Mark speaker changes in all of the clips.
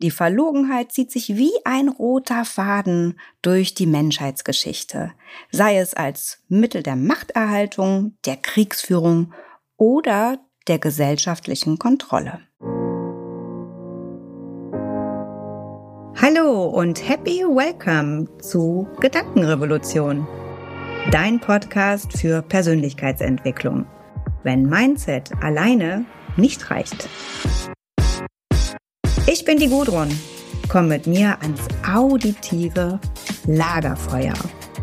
Speaker 1: Die Verlogenheit zieht sich wie ein roter Faden durch die Menschheitsgeschichte, sei es als Mittel der Machterhaltung, der Kriegsführung oder der gesellschaftlichen Kontrolle. Hallo und happy welcome zu Gedankenrevolution, dein Podcast für Persönlichkeitsentwicklung, wenn Mindset alleine nicht reicht. Ich bin die Gudrun. Komm mit mir ans auditive Lagerfeuer.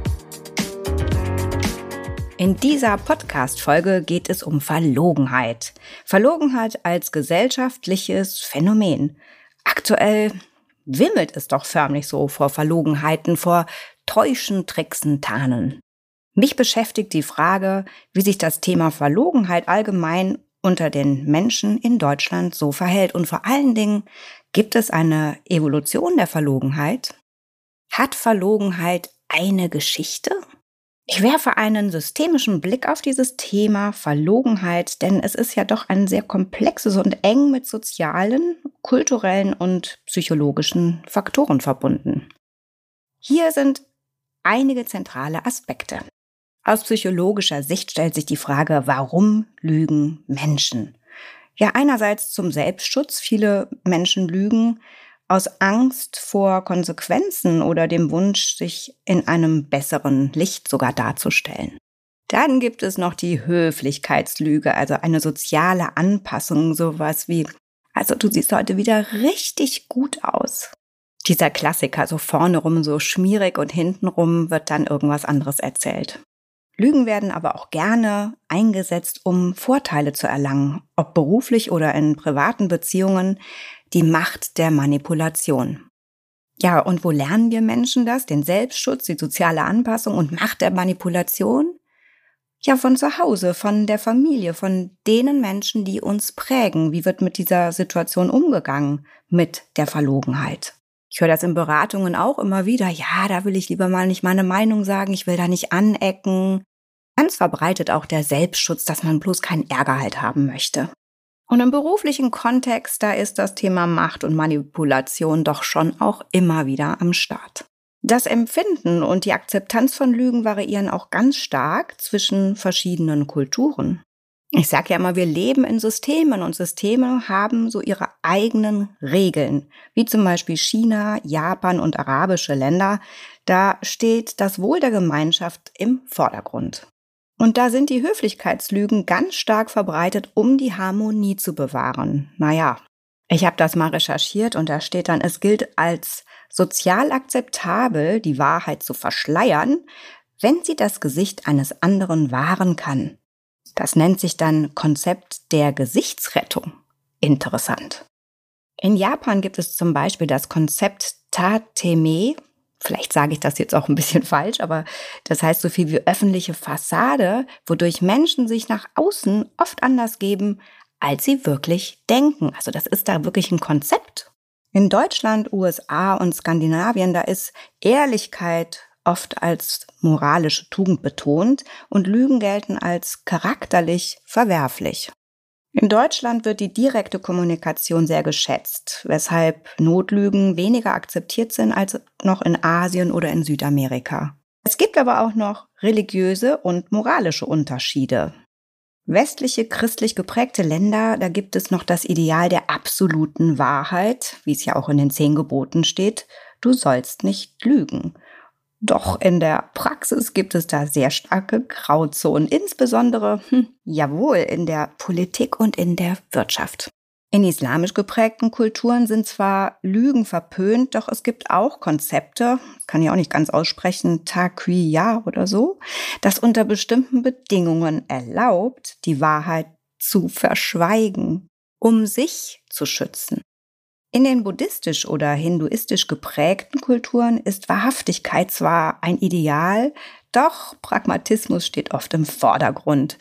Speaker 1: In dieser Podcast-Folge geht es um Verlogenheit. Verlogenheit als gesellschaftliches Phänomen. Aktuell wimmelt es doch förmlich so vor Verlogenheiten, vor Täuschen, Tricksen, Tarnen. Mich beschäftigt die Frage, wie sich das Thema Verlogenheit allgemein unter den Menschen in Deutschland so verhält. Und vor allen Dingen, gibt es eine Evolution der Verlogenheit? Hat Verlogenheit eine Geschichte? Ich werfe einen systemischen Blick auf dieses Thema Verlogenheit, denn es ist ja doch ein sehr komplexes und eng mit sozialen, kulturellen und psychologischen Faktoren verbunden. Hier sind einige zentrale Aspekte. Aus psychologischer Sicht stellt sich die Frage, warum lügen Menschen? Ja, einerseits zum Selbstschutz. Viele Menschen lügen aus Angst vor Konsequenzen oder dem Wunsch, sich in einem besseren Licht sogar darzustellen. Dann gibt es noch die Höflichkeitslüge, also eine soziale Anpassung, sowas wie, also du siehst heute wieder richtig gut aus. Dieser Klassiker, so vorne rum so schmierig und hintenrum wird dann irgendwas anderes erzählt. Lügen werden aber auch gerne eingesetzt, um Vorteile zu erlangen, ob beruflich oder in privaten Beziehungen, die Macht der Manipulation. Ja, und wo lernen wir Menschen das? Den Selbstschutz, die soziale Anpassung und Macht der Manipulation? Ja, von zu Hause, von der Familie, von denen Menschen, die uns prägen. Wie wird mit dieser Situation umgegangen, mit der Verlogenheit? Ich höre das in Beratungen auch immer wieder. Ja, da will ich lieber mal nicht meine Meinung sagen, ich will da nicht anecken. Ganz verbreitet auch der Selbstschutz, dass man bloß keinen Ärger halt haben möchte. Und im beruflichen Kontext, da ist das Thema Macht und Manipulation doch schon auch immer wieder am Start. Das Empfinden und die Akzeptanz von Lügen variieren auch ganz stark zwischen verschiedenen Kulturen. Ich sage ja immer, wir leben in Systemen und Systeme haben so ihre eigenen Regeln, wie zum Beispiel China, Japan und arabische Länder. Da steht das Wohl der Gemeinschaft im Vordergrund. Und da sind die Höflichkeitslügen ganz stark verbreitet, um die Harmonie zu bewahren. Naja, ich habe das mal recherchiert und da steht dann, es gilt als sozial akzeptabel, die Wahrheit zu verschleiern, wenn sie das Gesicht eines anderen wahren kann. Das nennt sich dann Konzept der Gesichtsrettung. Interessant. In Japan gibt es zum Beispiel das Konzept Tateme. Vielleicht sage ich das jetzt auch ein bisschen falsch, aber das heißt so viel wie öffentliche Fassade, wodurch Menschen sich nach außen oft anders geben, als sie wirklich denken. Also das ist da wirklich ein Konzept. In Deutschland, USA und Skandinavien, da ist Ehrlichkeit oft als moralische Tugend betont und Lügen gelten als charakterlich verwerflich. In Deutschland wird die direkte Kommunikation sehr geschätzt, weshalb Notlügen weniger akzeptiert sind als noch in Asien oder in Südamerika. Es gibt aber auch noch religiöse und moralische Unterschiede. Westliche, christlich geprägte Länder, da gibt es noch das Ideal der absoluten Wahrheit, wie es ja auch in den 10 Geboten steht, du sollst nicht lügen. Doch in der Praxis gibt es da sehr starke Grauzonen, insbesondere, jawohl, in der Politik und in der Wirtschaft. In islamisch geprägten Kulturen sind zwar Lügen verpönt, doch es gibt auch Konzepte, kann ich auch nicht ganz aussprechen, Taqiyya oder so, das unter bestimmten Bedingungen erlaubt, die Wahrheit zu verschweigen, um sich zu schützen. In den buddhistisch oder hinduistisch geprägten Kulturen ist Wahrhaftigkeit zwar ein Ideal, doch Pragmatismus steht oft im Vordergrund.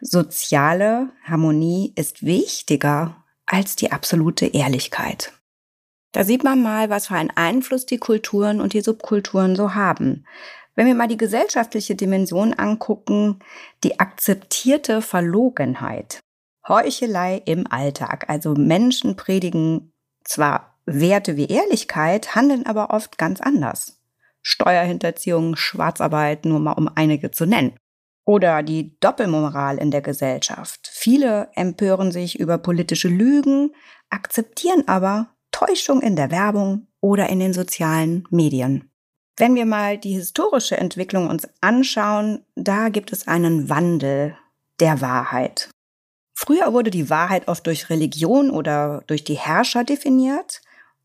Speaker 1: Soziale Harmonie ist wichtiger als die absolute Ehrlichkeit. Da sieht man mal, was für einen Einfluss die Kulturen und die Subkulturen so haben. Wenn wir mal die gesellschaftliche Dimension angucken, die akzeptierte Verlogenheit, Heuchelei im Alltag, also Menschen predigen zwar Werte wie Ehrlichkeit handeln aber oft ganz anders. Steuerhinterziehung, Schwarzarbeit, nur mal um einige zu nennen. Oder die Doppelmoral in der Gesellschaft. Viele empören sich über politische Lügen, akzeptieren aber Täuschung in der Werbung oder in den sozialen Medien. Wenn wir mal die historische Entwicklung uns anschauen, da gibt es einen Wandel der Wahrheit. Früher wurde die Wahrheit oft durch Religion oder durch die Herrscher definiert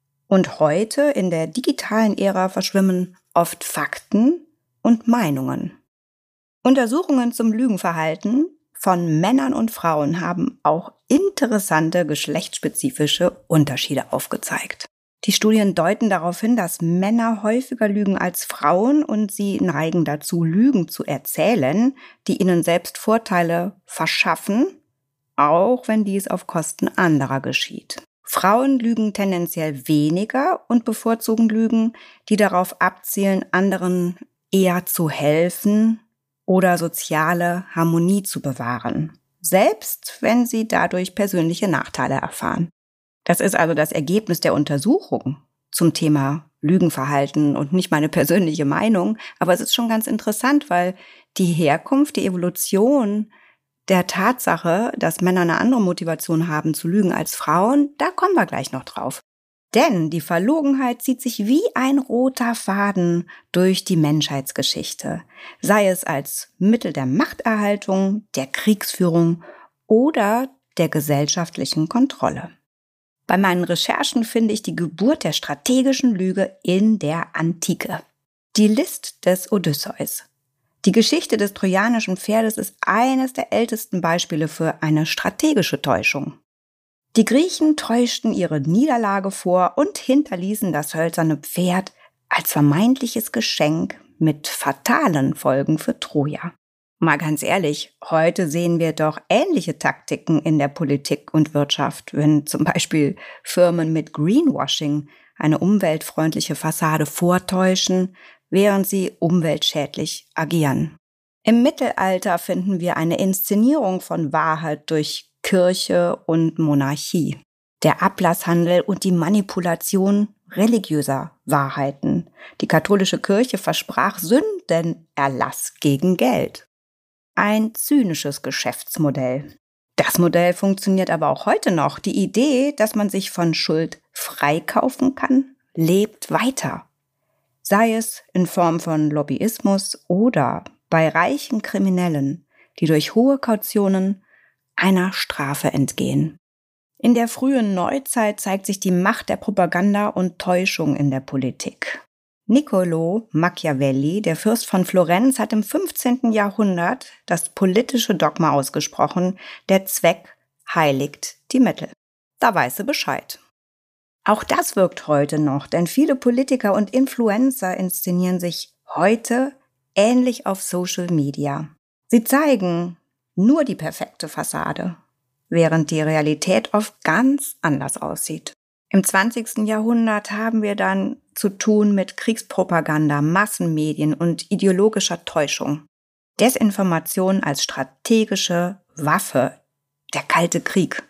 Speaker 1: und heute in der digitalen Ära verschwimmen oft Fakten und Meinungen. Untersuchungen zum Lügenverhalten von Männern und Frauen haben auch interessante geschlechtsspezifische Unterschiede aufgezeigt. Die Studien deuten darauf hin, dass Männer häufiger lügen als Frauen und sie neigen dazu, Lügen zu erzählen, die ihnen selbst Vorteile verschaffen, auch wenn dies auf Kosten anderer geschieht. Frauen lügen tendenziell weniger und bevorzugen Lügen, die darauf abzielen, anderen eher zu helfen oder soziale Harmonie zu bewahren, selbst wenn sie dadurch persönliche Nachteile erfahren. Das ist also das Ergebnis der Untersuchung zum Thema Lügenverhalten und nicht meine persönliche Meinung, aber es ist schon ganz interessant, weil die Herkunft, die Evolution der Tatsache, dass Männer eine andere Motivation haben zu lügen als Frauen, da kommen wir gleich noch drauf. Denn die Verlogenheit zieht sich wie ein roter Faden durch die Menschheitsgeschichte, sei es als Mittel der Machterhaltung, der Kriegsführung oder der gesellschaftlichen Kontrolle. Bei meinen Recherchen finde ich die Geburt der strategischen Lüge in der Antike. Die List des Odysseus. Die Geschichte des trojanischen Pferdes ist eines der ältesten Beispiele für eine strategische Täuschung. Die Griechen täuschten ihre Niederlage vor und hinterließen das hölzerne Pferd als vermeintliches Geschenk mit fatalen Folgen für Troja. Mal ganz ehrlich, heute sehen wir doch ähnliche Taktiken in der Politik und Wirtschaft, wenn zum Beispiel Firmen mit Greenwashing eine umweltfreundliche Fassade vortäuschen, während sie umweltschädlich agieren. Im Mittelalter finden wir eine Inszenierung von Wahrheit durch Kirche und Monarchie, der Ablasshandel und die Manipulation religiöser Wahrheiten. Die katholische Kirche versprach Sündenerlass gegen Geld. Ein zynisches Geschäftsmodell. Das Modell funktioniert aber auch heute noch. Die Idee, dass man sich von Schuld freikaufen kann, lebt weiter. Sei es in Form von Lobbyismus oder bei reichen Kriminellen, die durch hohe Kautionen einer Strafe entgehen. In der frühen Neuzeit zeigt sich die Macht der Propaganda und Täuschung in der Politik. Niccolò Machiavelli, der Fürst von Florenz, hat im 15. Jahrhundert das politische Dogma ausgesprochen, der Zweck heiligt die Mittel. Da weiß er Bescheid. Auch das wirkt heute noch, denn viele Politiker und Influencer inszenieren sich heute ähnlich auf Social Media. Sie zeigen nur die perfekte Fassade, während die Realität oft ganz anders aussieht. Im 20. Jahrhundert haben wir dann zu tun mit Kriegspropaganda, Massenmedien und ideologischer Täuschung. Desinformation als strategische Waffe, der Kalte Krieg.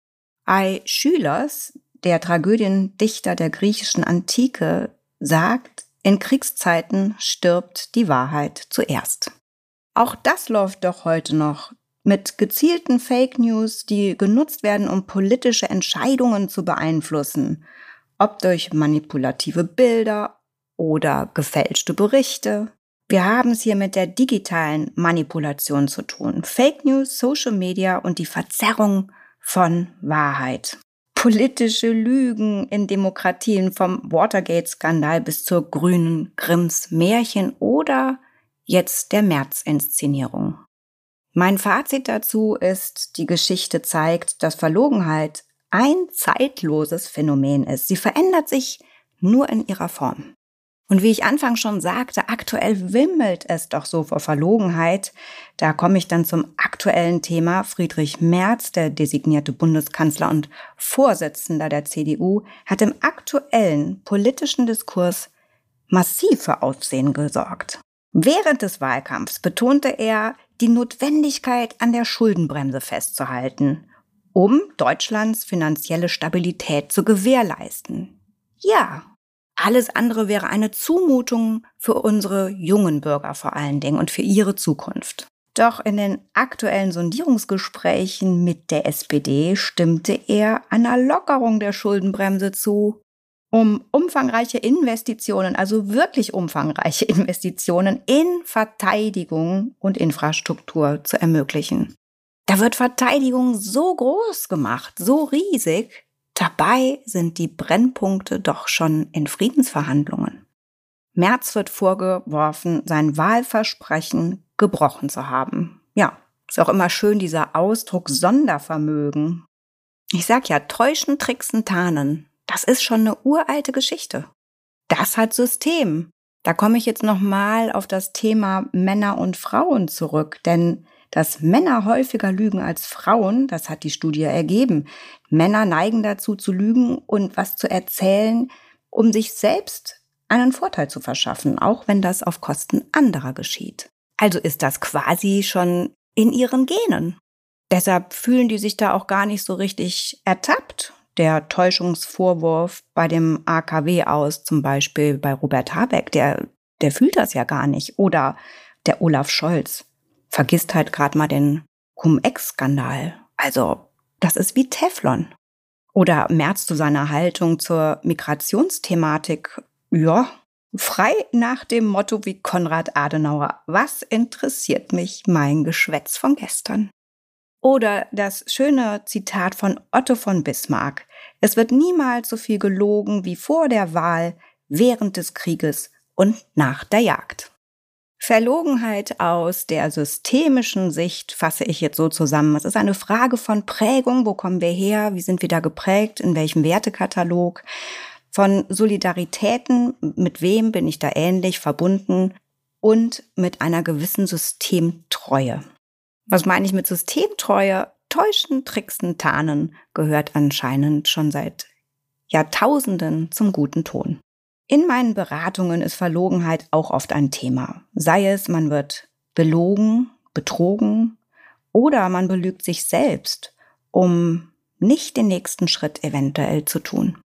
Speaker 1: Aeschylus, der Tragödiendichter der griechischen Antike, sagt, in Kriegszeiten stirbt die Wahrheit zuerst. Auch das läuft doch heute noch mit gezielten Fake News, die genutzt werden, um politische Entscheidungen zu beeinflussen, ob durch manipulative Bilder oder gefälschte Berichte. Wir haben es hier mit der digitalen Manipulation zu tun. Fake News, Social Media und die Verzerrung von Wahrheit. Politische Lügen in Demokratien vom Watergate-Skandal bis zur grünen Grimms Märchen oder jetzt der März-Inszenierung. Mein Fazit dazu ist, die Geschichte zeigt, dass Verlogenheit ein zeitloses Phänomen ist. Sie verändert sich nur in ihrer Form. Und wie ich anfangs schon sagte, aktuell wimmelt es doch so vor Verlogenheit. Da komme ich dann zum aktuellen Thema. Friedrich Merz, der designierte Bundeskanzler und Vorsitzender der CDU, hat im aktuellen politischen Diskurs massiv für Aufsehen gesorgt. Während des Wahlkampfs betonte er die Notwendigkeit, an der Schuldenbremse festzuhalten, um Deutschlands finanzielle Stabilität zu gewährleisten. Ja, alles andere wäre eine Zumutung für unsere jungen Bürger vor allen Dingen und für ihre Zukunft. Doch in den aktuellen Sondierungsgesprächen mit der SPD stimmte er einer Lockerung der Schuldenbremse zu, um umfangreiche Investitionen, also wirklich umfangreiche Investitionen in Verteidigung und Infrastruktur zu ermöglichen. Da wird Verteidigung so groß gemacht, so riesig. Dabei sind die Brennpunkte doch schon in Friedensverhandlungen. Merz wird vorgeworfen, sein Wahlversprechen gebrochen zu haben. Ja, ist auch immer schön dieser Ausdruck Sondervermögen. Ich sag ja, täuschen, tricksen, tarnen. Das ist schon eine uralte Geschichte. Das hat System. Da komme ich jetzt nochmal auf das Thema Männer und Frauen zurück, denn dass Männer häufiger lügen als Frauen, das hat die Studie ergeben. Männer neigen dazu zu lügen und was zu erzählen, um sich selbst einen Vorteil zu verschaffen, auch wenn das auf Kosten anderer geschieht. Also ist das quasi schon in ihren Genen. Deshalb fühlen die sich da auch gar nicht so richtig ertappt. Der Täuschungsvorwurf bei dem AKW aus, zum Beispiel bei Robert Habeck, der fühlt das ja gar nicht. Oder der Olaf Scholz vergisst halt gerade mal den Cum-Ex-Skandal. Also das ist wie Teflon. Oder Merz zu seiner Haltung zur Migrationsthematik. Ja, frei nach dem Motto wie Konrad Adenauer. Was interessiert mich mein Geschwätz von gestern? Oder das schöne Zitat von Otto von Bismarck. Es wird niemals so viel gelogen wie vor der Wahl, während des Krieges und nach der Jagd. Verlogenheit aus der systemischen Sicht fasse ich jetzt so zusammen. Es ist eine Frage von Prägung. Wo kommen wir her? Wie sind wir da geprägt? In welchem Wertekatalog? Von Solidaritäten. Mit wem bin ich da ähnlich verbunden? Und mit einer gewissen Systemtreue. Was meine ich mit Systemtreue? Täuschen, tricksen, tarnen gehört anscheinend schon seit Jahrtausenden zum guten Ton. In meinen Beratungen ist Verlogenheit auch oft ein Thema. Sei es, man wird belogen, betrogen oder man belügt sich selbst, um nicht den nächsten Schritt eventuell zu tun.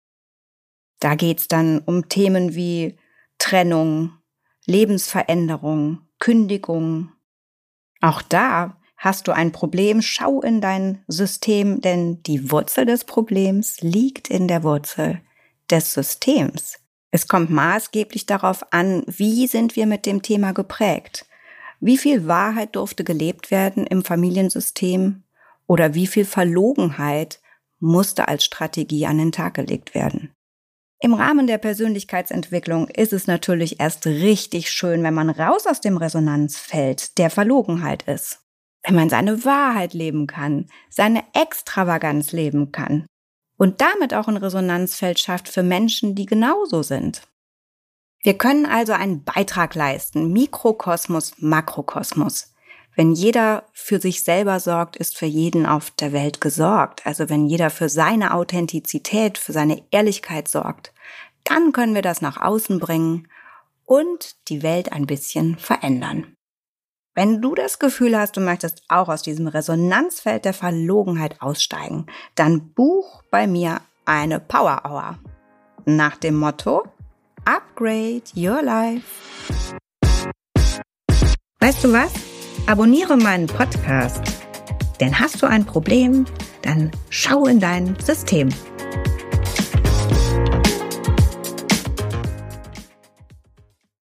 Speaker 1: Da geht's dann um Themen wie Trennung, Lebensveränderung, Kündigung. Auch da hast du ein Problem, schau in dein System, denn die Wurzel des Problems liegt in der Wurzel des Systems. Es kommt maßgeblich darauf an, wie sind wir mit dem Thema geprägt? Wie viel Wahrheit durfte gelebt werden im Familiensystem? Oder wie viel Verlogenheit musste als Strategie an den Tag gelegt werden? Im Rahmen der Persönlichkeitsentwicklung ist es natürlich erst richtig schön, wenn man raus aus dem Resonanzfeld der Verlogenheit ist. Wenn man seine Wahrheit leben kann, seine Extravaganz leben kann. Und damit auch ein Resonanzfeld schafft für Menschen, die genauso sind. Wir können also einen Beitrag leisten, Mikrokosmos, Makrokosmos. Wenn jeder für sich selber sorgt, ist für jeden auf der Welt gesorgt. Also wenn jeder für seine Authentizität, für seine Ehrlichkeit sorgt, dann können wir das nach außen bringen und die Welt ein bisschen verändern. Wenn du das Gefühl hast, du möchtest auch aus diesem Resonanzfeld der Verlogenheit aussteigen, dann buch bei mir eine Power Hour. Nach dem Motto: Upgrade your life. Weißt du was? Abonniere meinen Podcast. Denn hast du ein Problem, dann schau in dein System.